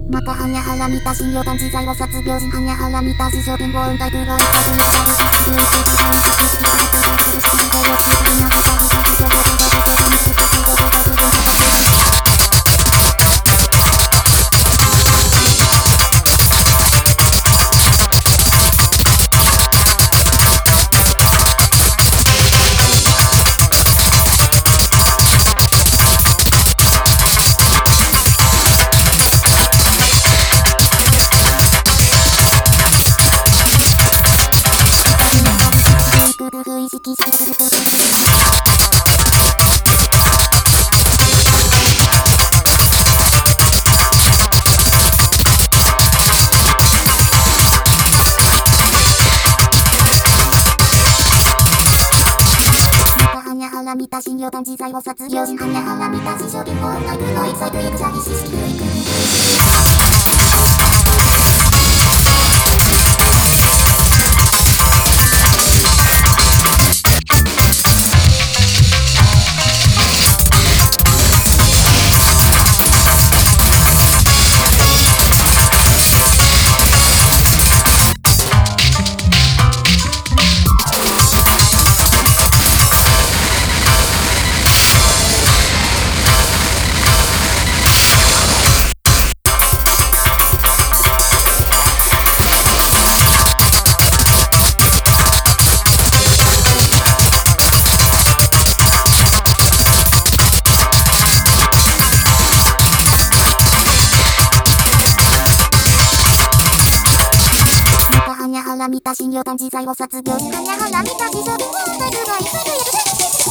またはにゃはら見た信用感自在を卒業時はにゃはら見た自称貧乏運大空が一発にしたりし自由意識感に隠しから苦し苦しみでよくするなかさぎし自称が出たことが難しいことが不分意識するとはにゃはら見た信用感自在を卒業時はにゃはら見た自称貧乏運大空の一切という詐欺師式有意はにゃはら見た信用感自在を卒業時はにゃはら見た自称貧乏運大空の一切という詐欺師